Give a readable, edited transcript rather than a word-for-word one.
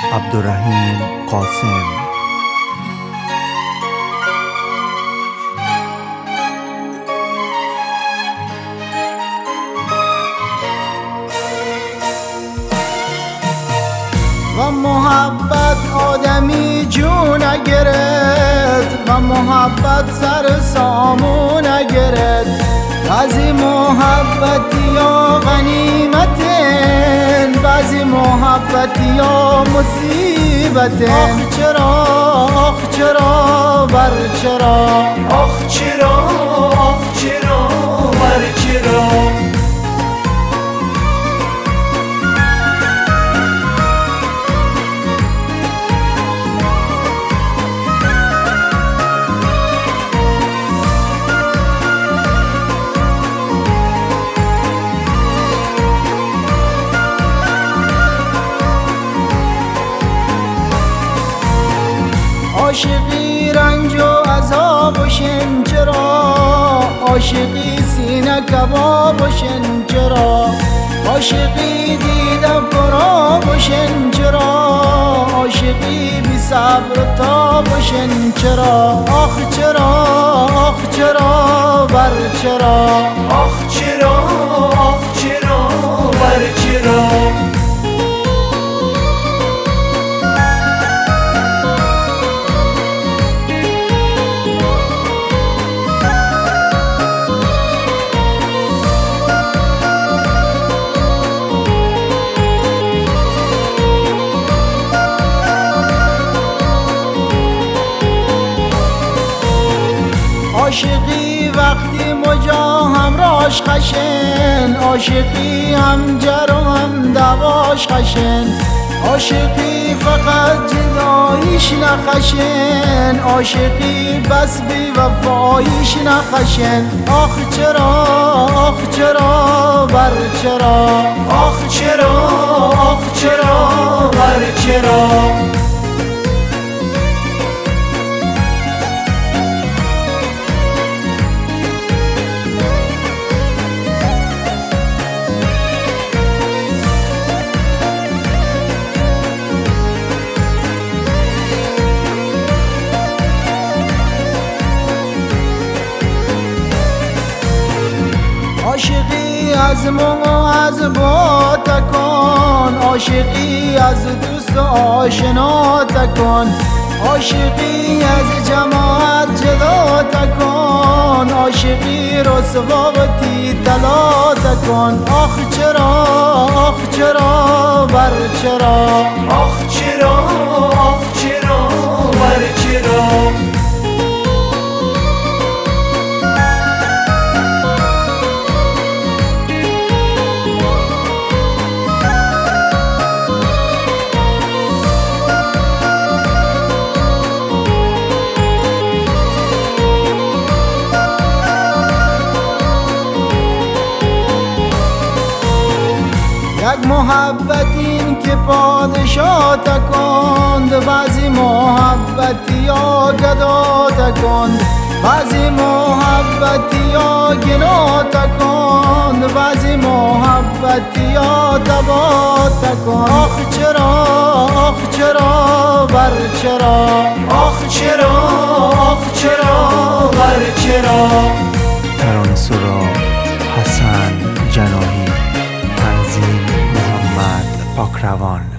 عبدالرحیم قاسم. و محبت آدمی جون نگرد و محبت سر سامون نگرد. بعضی محبتی یا غنیمتن، بعضی محبتی یا مصیبتن. آخ چرا، آخ چرا، بر چرا، آخ چرا، آخ چرا، بر چرا. عاشقی رنج و عذاب و شن چرا، عاشقی سینه کباب و شن چرا، عاشقی دیدم پراب و شن چرا، عاشقی بی صبر تاب و شن چرا. آخ چرا، آخ چرا، بر چرا، آخ چرا، آخ چرا، بر چرا. عاشقی وقتی مجا همراش خشن، عاشقی هم جر و هم دواش خشن، عاشقی فقط جداییش نخشن، عاشقی بس بی وفاییش نخشن. آخ چرا، آخ چرا، بر چرا، آخ چرا، آخ چرا، بر چرا. عاشقی از من و از با تکن، عاشقی از دوست و آشنا تکن، عاشقی از جماعت جدا تکن، عاشقی رسوا و طلا تکن. آخ چرا، آخ چرا، بر چرا، آخ چرا، آخ چرا، بر چرا. یک محبت این که پادشاه تکند، بعضی محبتی یا گدا تکند، بعضی محبتی یا گنا تکند، بعضی محبتی یا تبا تکند. آخ چرا، آخ چرا، بر چرا، آخ چرا، آخ چرا، بر چرا. ترانه سرا حسن جناحی، تنظیم محمد پاکروان.